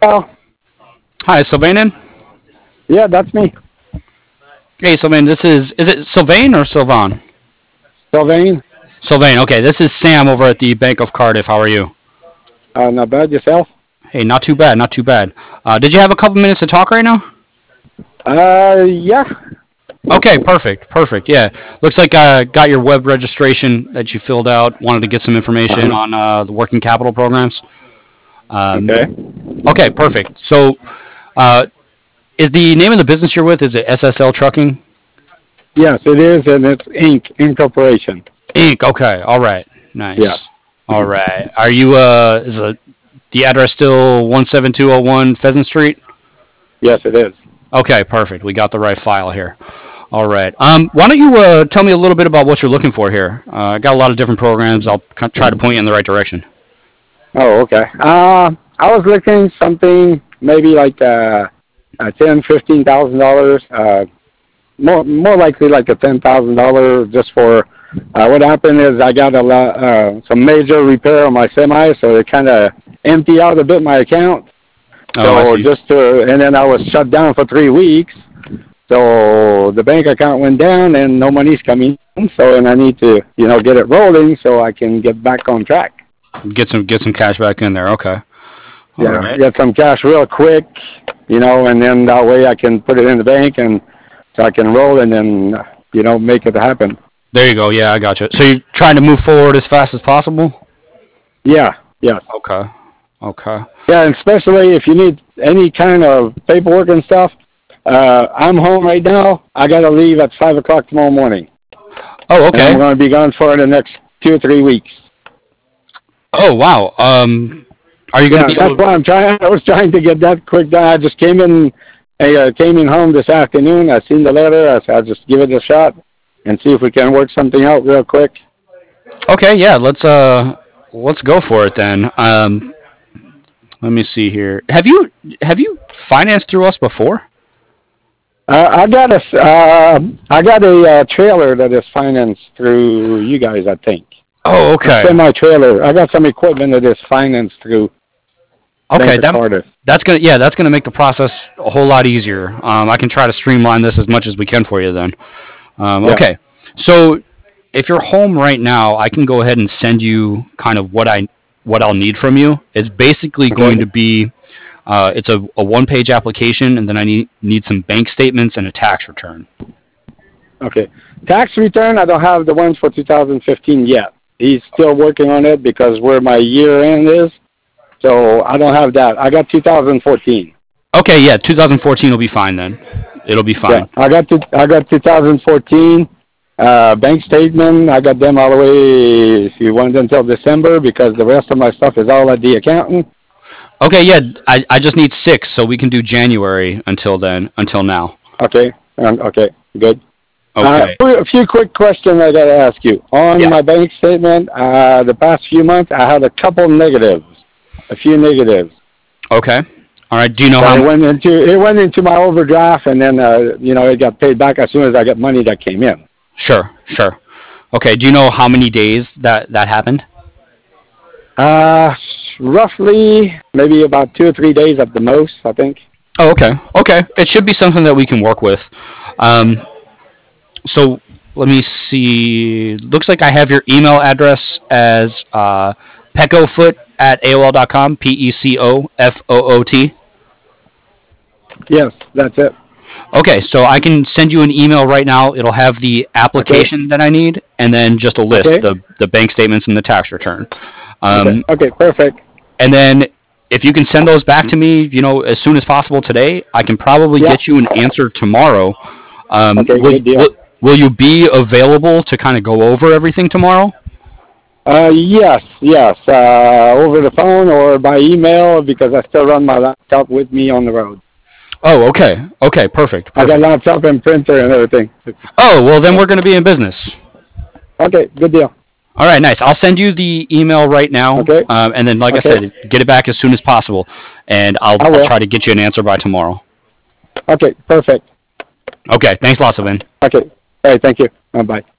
Oh, Hi, Sylvain in? yeah, that's me. Hey, Sylvain, is it Sylvain or Sylvan? Sylvain. Sylvain, okay, this is Sam over at the Bank of Cardiff. How are you? Not bad yourself. Hey, not too bad, not too bad. Did you have a couple minutes to talk right now? Yeah. Okay, perfect, perfect. Yeah, looks like I got your web registration that you filled out. Wanted to get some information Uh-huh. on the working capital programs. Um, Okay. okay, perfect. So, uh, is the name of the business you're with, is it SSL Trucking? Yes, it is, and it's Incorporation. Inc. Okay, all right, Yeah. nice. All right. Are you the address still 17201 Pheasant Street? Yes, it is. Okay, perfect. We got the right file here. All right. Why don't you tell me a little bit about what you're looking for here? I got a lot of different programs. I'll try to point you in the right direction. Oh, okay. I was looking something maybe like $10,000, $15,000. More likely like a $10,000 just for. What happened is I got a lot, some major repair on my semi, so it kind of empty out a bit my account. Oh, I So see. just to, and then I was shut down for 3 weeks. So the bank account went down and no money's coming in. So, and I need to, get it rolling so I can get back on track. Get some cash back in there. Okay. All Yeah, right. get some cash real quick, and then that way I can put it in the bank and so I can roll and then, make it happen. There you go. Yeah, I got you. So you're trying to move forward as fast as possible? Yeah, yes. Okay. Okay. Yeah, and especially if you need any kind of paperwork and stuff. I'm home right now. I got to leave at 5 o'clock tomorrow morning. Oh, And I'm okay. going to be gone for the next 2 or 3 weeks. Oh, wow. Are you going to Yeah, be that's able? why I'm trying. I was trying to get that quick done. I just came in. I came in home this afternoon. I seen the letter. I said I'll just give it a shot and see if we can work something out real quick. Okay, yeah. Let's go for it then. Let me see here. Have you financed through us before? I got a trailer that is financed through you guys. I think Oh, a okay. semi trailer. I got some equipment that is financed through Okay, Bank of Cardiff. that's gonna make the process a whole lot easier. I can try to streamline this as much as we can for you then. Yeah. Okay, so if you're home right now, I can go ahead and send you kind of what I'll need from you. It's basically going Okay. to be it's a one-page application, and then I need some bank statements and a tax return. Okay. Tax return, I don't have the ones for 2015 yet. He's still working on it because where my year end is. So I don't have that. I got 2014. Okay, yeah, 2014 will be fine then. It'll be Yeah, fine. I got 2014 bank statement. I got them all the way. If you want until December, because the rest of my stuff is all at the accountant. Okay, yeah, I just need six, so we can do January until then, until now. Okay. Okay. Good. Okay. A few quick questions I got to ask you. On Yeah. my bank statement, the past few months, I had a couple negatives, a few negatives. Okay. All right. Do you know But how? it went into my overdraft, and then it got paid back as soon as I got money that came in. Sure. Sure. Okay. Do you know how many days that happened? Uh, Roughly maybe about 2 or 3 days at the most, I think. Oh, okay. Okay. It should be something that we can work with. Um, so let me see. Looks like I have your email address as pecofoot at AOL.com. PECOFOOT. Yes, that's it. Okay, so I can send you an email right now. It'll have the Okay, application that I need, and then just a list, okay, the bank statements and the tax return. okay, Um, okay, perfect. and then if you can send those back to me, as soon as possible today, I can probably Yeah, get you an answer tomorrow. Um, okay, will, good deal. will will you be available to kind of go over everything tomorrow? Yes, yes, over the phone or by email because I still run my laptop with me on the road. Oh, okay, okay, perfect, I got perfect. laptop and printer and everything. Oh, well then Yeah. we're going to be in business. Okay, good deal. All right, nice. I'll send you the email right now, Okay, and then, like I okay, said, get it back as soon as possible, and I'll I I'll will. try to get you an answer by tomorrow. Okay, perfect. Okay, thanks lots, Sylvain. Okay, all right, thank you. Bye.